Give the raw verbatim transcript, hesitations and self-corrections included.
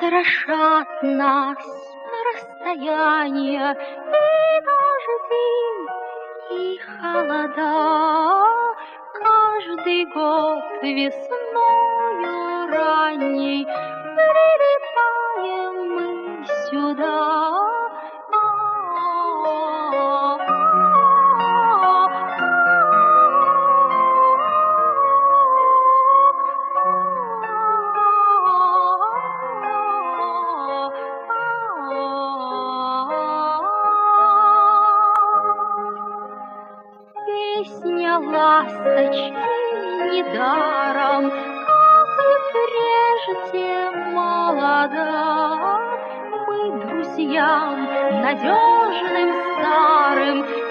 страшат нас расстояния и дожди, и холода. Каждый год весною ранней прилетаем мы сюда. Песня ласточки недаром, как и прежде, молода. Мы друзьям надежным старым